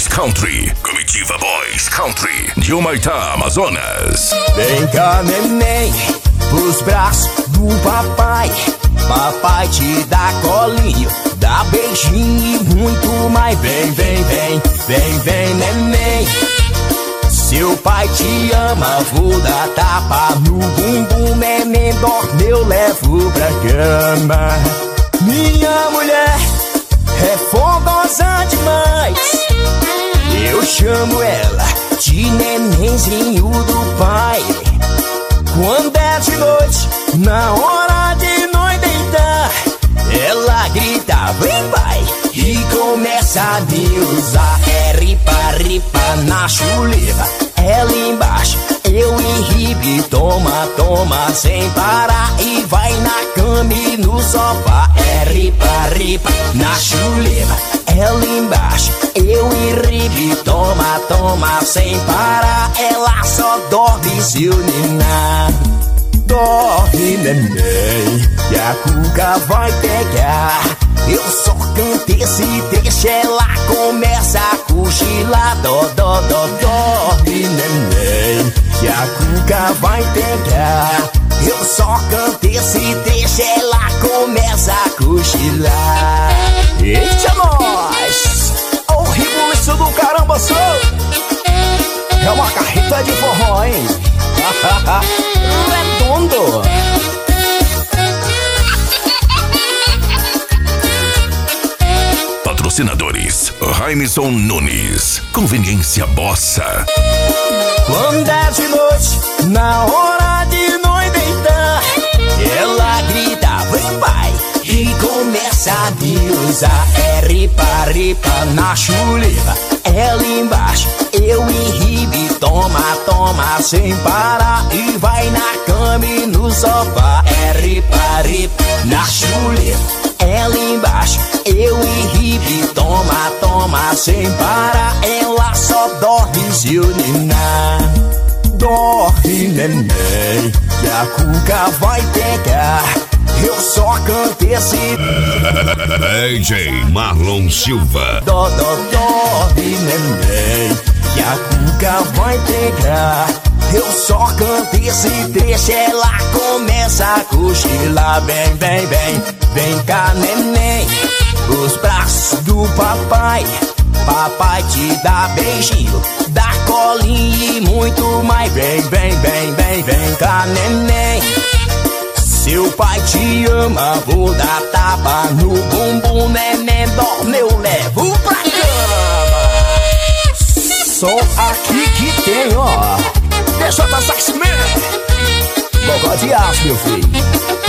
Boys Country. Comitiva Boys Country de Humaitá, Amazonas. Vem cá, neném, pros braços do papai. Papai te dá colinho, dá beijinho e muito mais. Vem, vem, vem, vem, vem, neném. Seu pai te ama, vou dar tapa no bumbum. Neném dorme, eu levo pra cama. Minha mulher é fogosa demais. Eu chamo ela de nenenzinho do pai. Quando é de noite, na hora de nós deitar, ela grita, vem pai, e começa a me usar. É ripa, ripa na chuleta, ela embaixo, eu enribe, toma, toma, sem parar. E vai na cama e no sofá. É ripa, ripa na chuleta, ela embaixo, eu enribe, toma, toma, sem parar. Ela só dorme se o ninar. Dorme, neném, que a cuca vai pegar. Eu só cantei se deixa, ela começa a cochilar. Dorme, neném, que a cuca vai pegar. Eu só cantei se deixa, ela começa a cochilar. Eita, nós! Ô, rebuliço do caramba, sou! É uma carreta de forró, hein? Redondo! Patrocinadores: Jaimson Nunes, Conveniência Bossa. Quando é de noite, na hora de nós deitar, ela grita, vem pai, e começa a me usar. É ripa, ripa na chuleta, ela embaixo, eu enribe, toma, toma, sem parar. E vai na cama e no sofá. É ripa, ripa na chuleta, ela embaixo, eu enribe, toma, toma, sem parar. Ela só dorme se eu ninar. Dorme, neném, que a cuca vai pegar. Eu só cantei esse DJ Marlon Silva. Dorme, neném, que a cuca vai pegar. Eu só cantei esse trecho, ela começa a cochilar. Vem, vem, vem, vem cá, neném, os braços do papai. Papai te dá beijinho, dá colinho e muito mais. Vem, vem, vem, vem, vem cá, neném. Seu pai te ama, vou dar tapa no bumbum. Neném dorme, eu levo pra cama. Só aqui que tem, ó, DJ Saxman, Bogó de Aço, meu filho.